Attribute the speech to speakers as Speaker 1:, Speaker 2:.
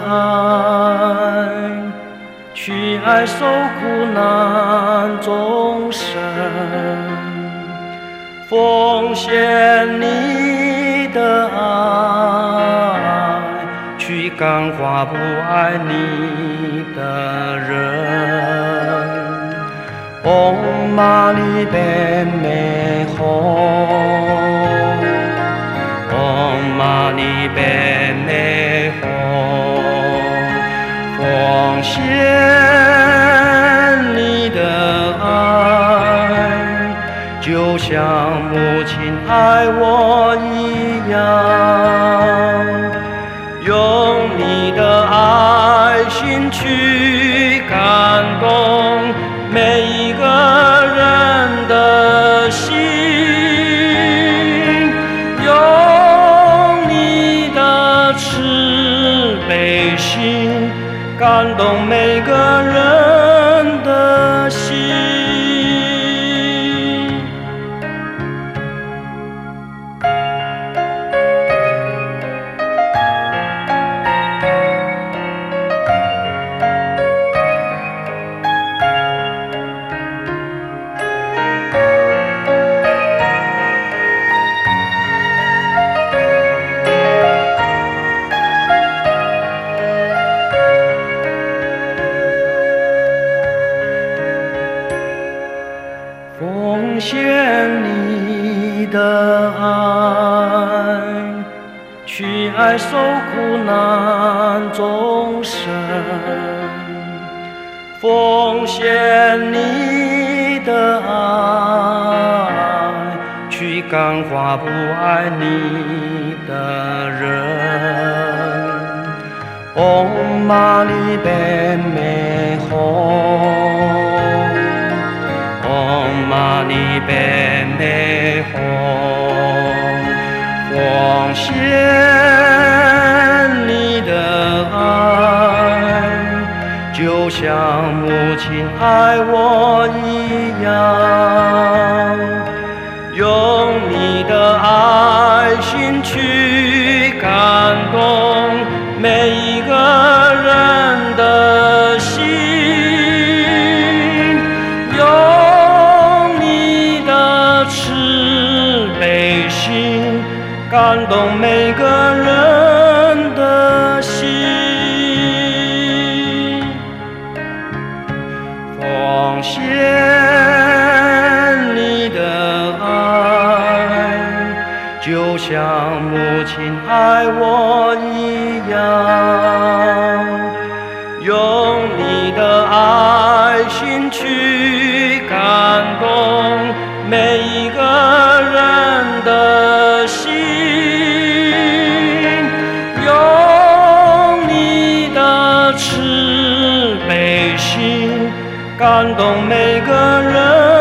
Speaker 1: 爱，去爱受苦难众生，奉献你的爱，去感化不爱你的人。嗡嘛呢呗咪吽，嗡嘛呢呗咪吽，奉献你的爱，就像母亲爱我一样，用你的爱心去感动每一个人的心，用你的慈悲心感动每个人的心。奉献你的爱，去爱受苦难众生，奉献你的爱，去感化不爱你的人。嗡嘛呢呗咪吽，嗡嘛呢呗咪吽，奉献你的爱，就像母亲爱我一样，用你的爱心去感动每一个人的心，用你的慈悲心感动每个人的心，奉献你的爱，就像母亲爱我一样，用你的爱心去感动每一个人的心，用你的慈悲心感动每个人